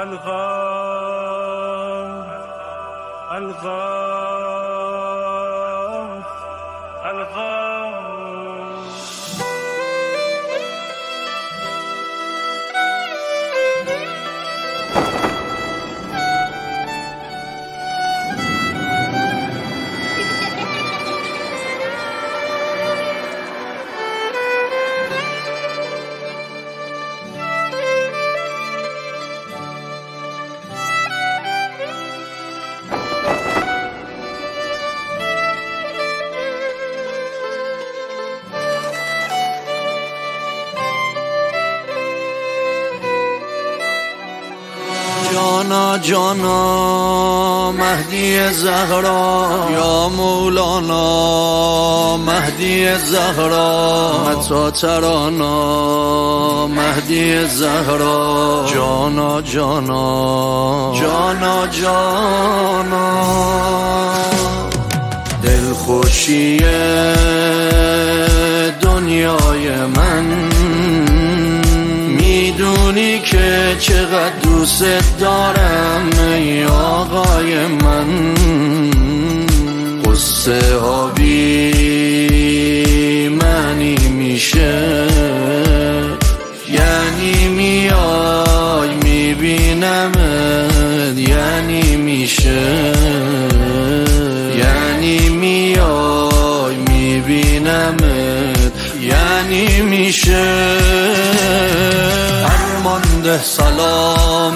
الغاف الغاف الغاف جانا جانا مهدی زهرا یا مولانا مهدی زهرا متا ترانا مهدی زهرا جانا جانا جانا جانا دلخوشی دنیای من میدونی که چقدر دوست دارم ای آقای من قصه ها بی معنی میشه یعنی میای میبینمت یعنی میشه یعنی میای میبینمت یعنی میشه فرمانده سلام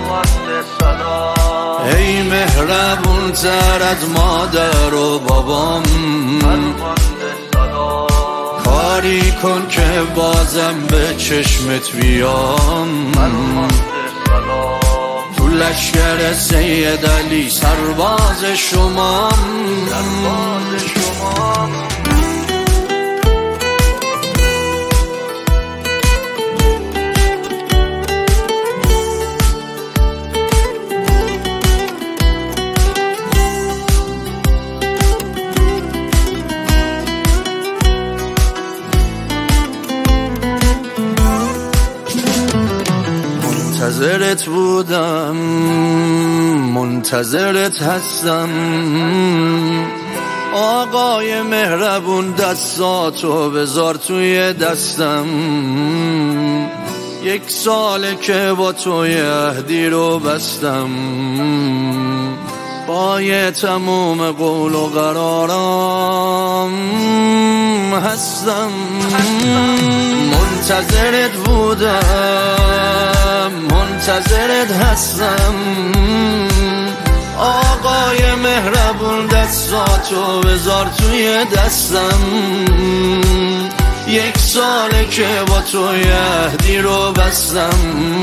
ای مهربون تر از مادر و بابام کاری کن که بازم به چشمت بیام تو لشکر سید علی سرباز شمام منتظرت بودم منتظرت هستم آقای مهربون دستاتو بذار توی دستم 1 ساله که با توی عهدی رو بستم پای تموم قول و قرارم هستم منتظرت بودم منتظرت هستم آقای مهربون دستاتو بذار توی دستم 1 ساله که با توی عهدی رو بستم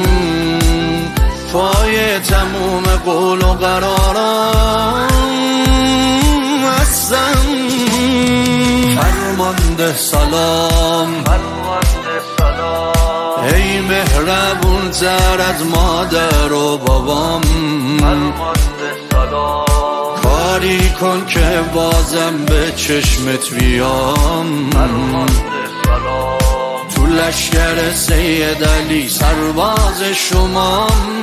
پای تموم قول و قرارم هستم فرمانده سلام ای مهربون تر از مادر و بابام کاری کن که بازم به چشمت بیام تو لشکر سید علی سرباز شمام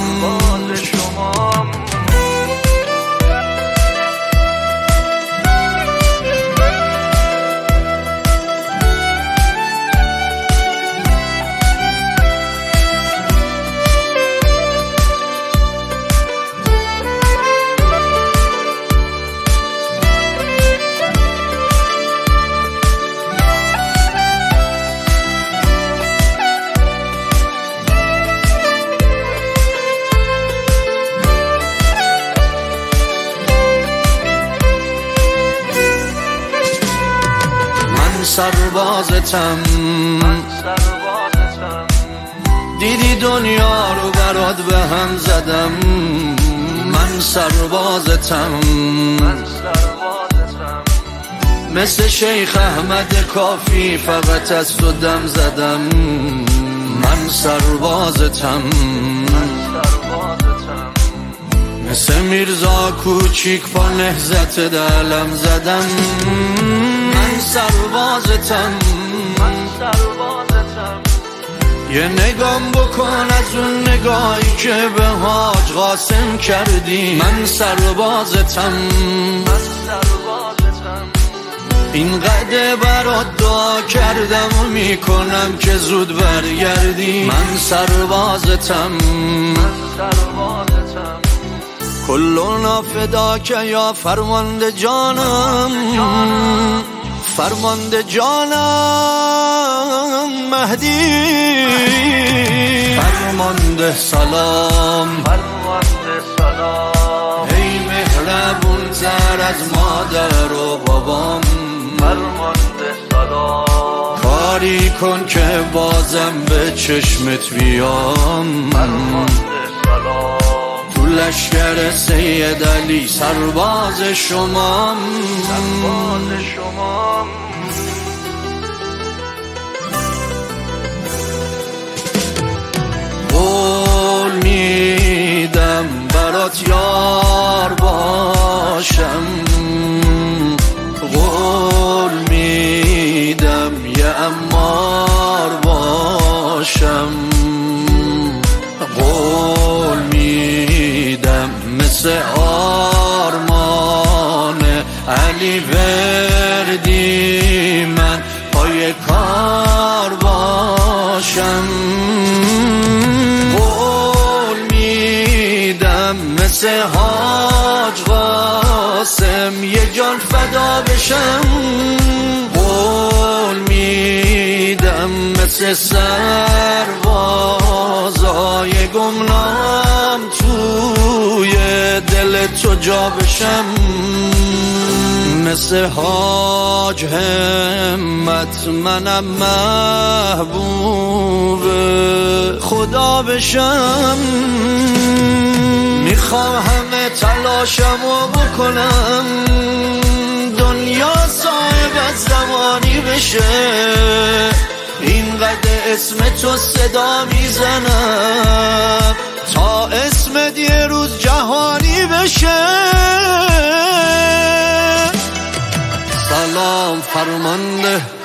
سربازتم دیدی دنیا رو برات به هم زدم من سربازتم مثل شیخ احمد کافی فقط از تو دم زدم من سربازتم مثل میرزا کوچیک با نهضت دلم زدم من سربازتم یه نگام بکن از اون نگاهی که به حاج قاسم کردی. من سربازتم، اینقدر برات دعا کردم و میکنم که زود برگردی. من سربازتم، کلنا فداک یا فرمانده جانم، فرمانده جانم مهدی. فرمانده سلام، ای مهربون تر از مادر و بابام. فرمانده سلام، کاری کن که بازم به چشمت بیام. فرمانده سلام، تو لشکر سید علی سرباز شمام، سرباز شمام. قول میدم برات یار باشم، قول میدم یه عمار باشم، قول میدم مثل آرمان علی وردی من پای کار باشم. قول میدم مثل حاج قاسم یه جان فدا بشم. قول میدم مثل سربازای گمنام توی دل تو جا بشم. مثل حاج همت منم محبوب خدا بشم. میخوام همه تلاشمو بکنم دنیا صاحب زمانی بشه. اینقدر اسم تو صدا میزنم تا اسمت یه روز جهانی بشه. سلام فرمانده